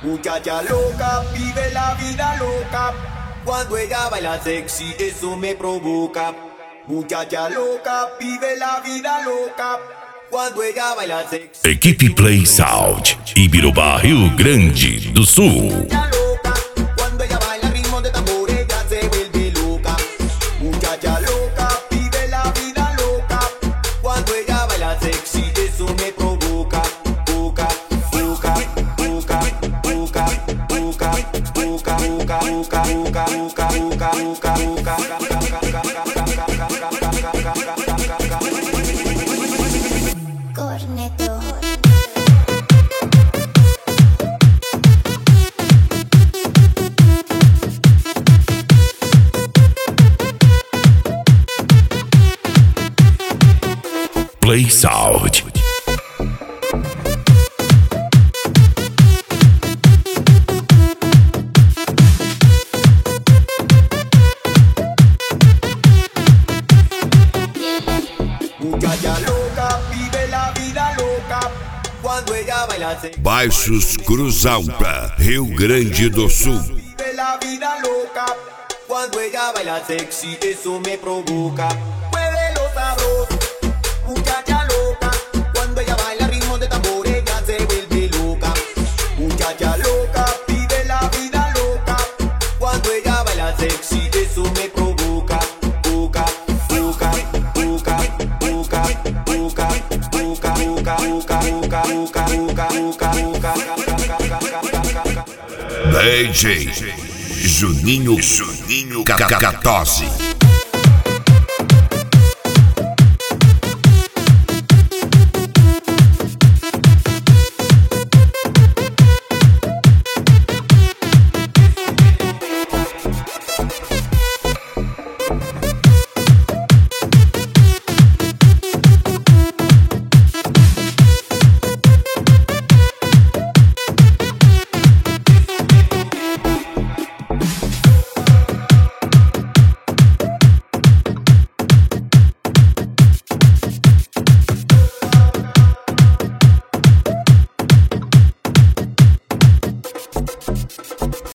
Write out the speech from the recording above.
Muchacha loca, vive la vida loca. Cuando ella baila sexy, eso me provoca. Muchacha loca, vive la vida loca. Quando ella baila sexy. Equipe Play Sound, Ibirubá, Rio Grande do Sul. Muchacha loca, cuando ella baila ritmo de tambor, ella se vuelve loca. Muchacha loca, vive la vida loca. Cuando ella baila sexy, eso me provoca. Boca, boca, boca, boca, boca, boca, boca, boca, boca, boca, boca, boca, Corneto. Play Sound. Muchacha loca, vive la vida loca. Quando ella baila sexy. Baixos Cruzalta, Rio Grande do Sul. Vive la vida loca. Cuando ella baila sexy, eso me provoca. Muévelo sabroso, muchacha loca. Cuando ella baila ritmo de tambor, ella se vuelve loca. Muchacha loca, vive la vida loca. Cuando ella baila sexy, eso me provoca. Boca, boca, boca, boca, boca, boca, boca, boca, boca, boca, boca, boca. DJ Juninho Catosi.